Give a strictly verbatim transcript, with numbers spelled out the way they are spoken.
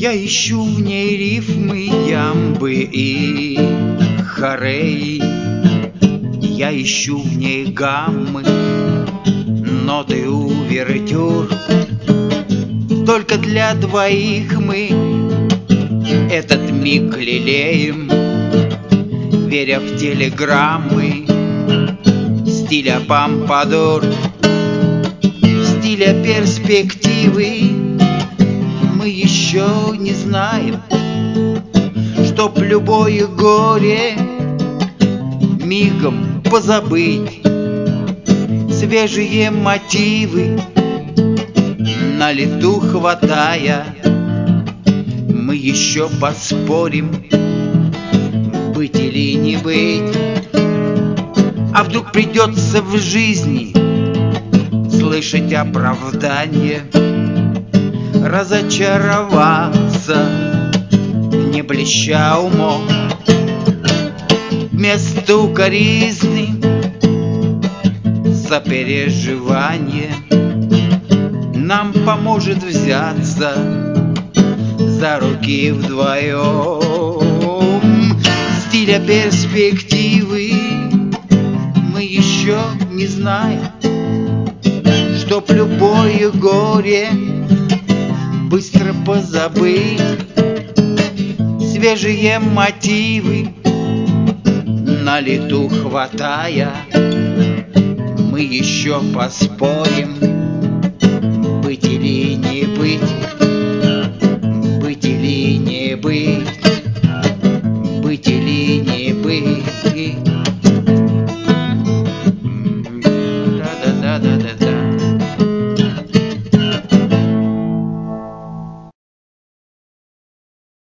Я ищу в ней рифмы, ямбы и хореи. Я ищу в ней гаммы, ноты увертюр. Только для двоих мы этот миг лелеем, веря в телеграммы стиля помпадур, стиля перспективы. Мы еще не знаем, чтоб любое горе мигом позабыть. Свежие мотивы на лету хватая, мы еще поспорим, быть или не быть. А вдруг придется в жизни слышать оправдание, разочароваться, не блеща умом. Вместо укоризны сопереживание нам поможет взяться за руки вдвоем. Стиля перспективы мы еще не знаем, чтоб любое горе быстро позабыть. Свежие мотивы на лету хватая, мы еще поспорим, быть или не быть.